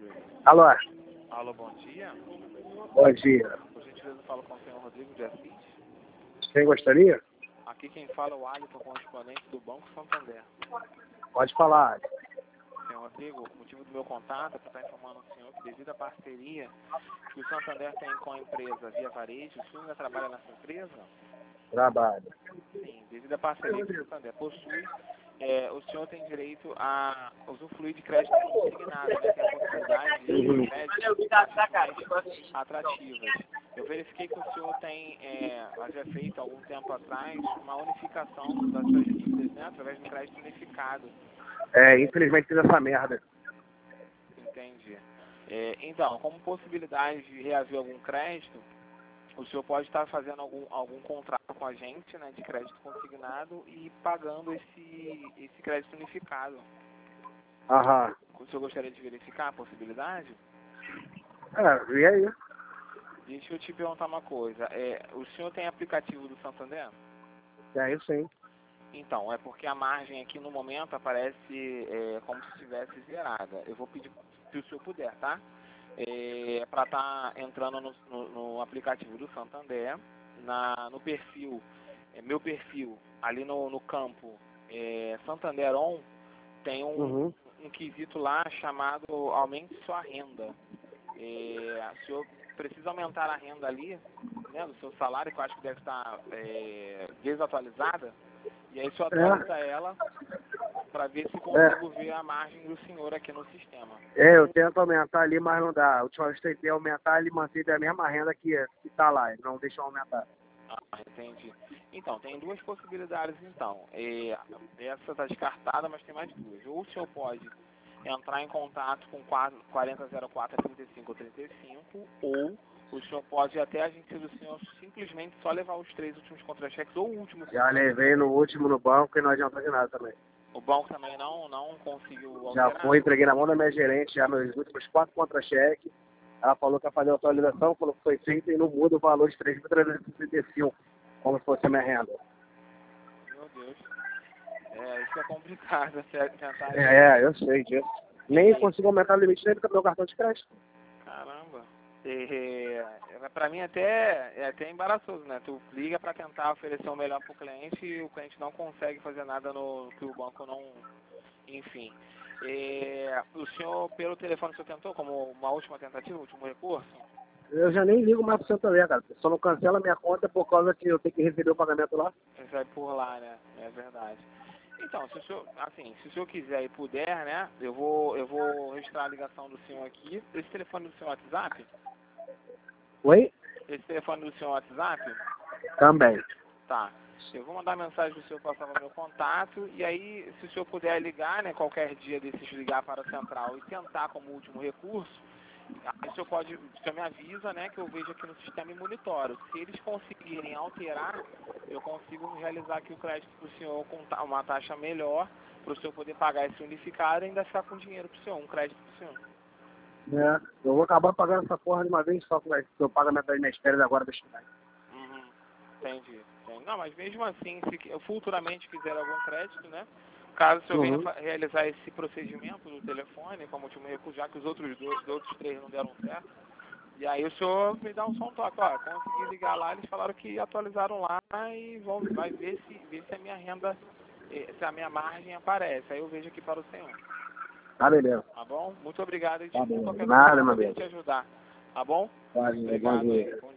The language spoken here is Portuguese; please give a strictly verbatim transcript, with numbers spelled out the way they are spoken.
Luiz. Alô? Alô, bom dia. Bom dia. Por gentileza, falo com o senhor Rodrigo de Assis. Quem gostaria? Aqui quem fala é o Alisson, correspondente do Banco Santander. Pode falar. Senhor Rodrigo, o motivo do meu contato é para estar informando o senhor que devido à parceria que o Santander tem com a empresa Via Varejo, o senhor ainda trabalha nessa empresa? Trabalho. Sim, devido à parceria que o Santander possui, é, o senhor tem direito a usufruir de crédito consignado, né? Tem a possibilidade de crédito de taxas mais atrativas. Eu verifiquei que o senhor tem, é, havia feito algum tempo atrás uma unificação das suas dívidas, né? Através do crédito unificado. É, infelizmente fiz essa merda. Entendi. É, então, como possibilidade de reaver algum crédito, o senhor pode estar fazendo algum, algum contrato com a gente, né, de crédito consignado e pagando esse, esse crédito unificado. Aham. O senhor gostaria de verificar a possibilidade? É, e aí? Deixa eu te perguntar uma coisa. É, o senhor tem aplicativo do Santander? É isso sim. Então, é porque a margem aqui no momento aparece é, como se estivesse zerada. Eu vou pedir se o senhor puder, tá? É, para estar tá entrando no, no, no aplicativo do Santander, na, no perfil, é, meu perfil, ali no, no campo é, Santander On, tem um, Uhum. um quesito lá chamado aumente sua renda. É, o senhor precisa aumentar a renda ali, né, do seu salário, que eu acho que deve estar é, desatualizada, e aí o senhor atualiza É. ela para ver se É. consigo ver a margem do senhor aqui no sistema. É, eu tento aumentar ali, mas não dá. A última vez que eu tentei aumentar, ele manteve a mesma renda que, que tá lá. Ele não deixa eu aumentar. Ah, entendi. Então, tem duas possibilidades, então. É, essa está descartada, mas tem mais duas. Ou o senhor pode entrar em contato com quarenta zero quatro trinta e cinco trinta e cinco, ou o senhor pode ir até a agência do senhor simplesmente só levar os três últimos contra-cheques ou o último. Já levei no último no banco e não adiantou de nada também. O banco também não, não conseguiu Já alterar? foi, entreguei na mão da minha gerente, já meus últimos quatro contra-cheques. Ela falou que ia fazer a atualização, falou que foi feita e não muda o valor de três mil trezentos e sessenta e cinco, como se fosse a minha renda. Meu Deus. É, isso é complicado, você tentar... É, eu sei disso. Nem consigo aumentar o limite nem do meu cartão de crédito. Caramba. É, pra mim até é até embaraçoso, né? Tu liga pra tentar oferecer o melhor pro cliente e o cliente não consegue fazer nada no que o banco não... Enfim. É, o senhor, pelo telefone, o senhor tentou como uma última tentativa, último recurso? Eu já nem ligo mais pro Santander, cara. Só não cancela minha conta por causa que eu tenho que receber o pagamento lá. Sai por lá, né? É verdade. Então, se o senhor, assim, se o senhor quiser e puder, né? Eu vou, eu vou registrar a ligação do senhor aqui. Esse telefone do seu WhatsApp? Oi? Esse telefone do seu WhatsApp? Também. Tá. Eu vou mandar mensagem do senhor passar o meu contato e aí, se o senhor puder ligar, né, qualquer dia desses ligar para a central e tentar como último recurso, aí o senhor pode, o senhor me avisa, né, que eu vejo aqui no sistema e monitoro. Se eles conseguirem alterar, eu consigo realizar aqui o crédito para o senhor com uma taxa melhor, para o senhor poder pagar esse unificado e ainda ficar com dinheiro para o senhor, um crédito para o senhor. É, eu vou acabar pagando essa porra de uma vez só, porque eu pago a minha das minhas férias agora das finais. Uhum. Entendi, entendi. Não, mas mesmo assim, se eu futuramente quiser algum crédito, né? Caso o senhor venha Uhum. realizar esse procedimento do telefone, como último recurso, já que os outros dois, os outros três não deram certo, e aí o senhor me dá um som toque, ó, consegui ligar lá, eles falaram que atualizaram lá e vão, vai ver se, ver se a minha renda, se a minha margem aparece. Aí eu vejo aqui para o senhor. Tá, beleza. Tá bom? Muito obrigado e Tá desculpa bom. qualquer coisa Nada, não meu poder Deus. te ajudar. Tá bom? Valeu, bom Obrigado dia. aí. Bom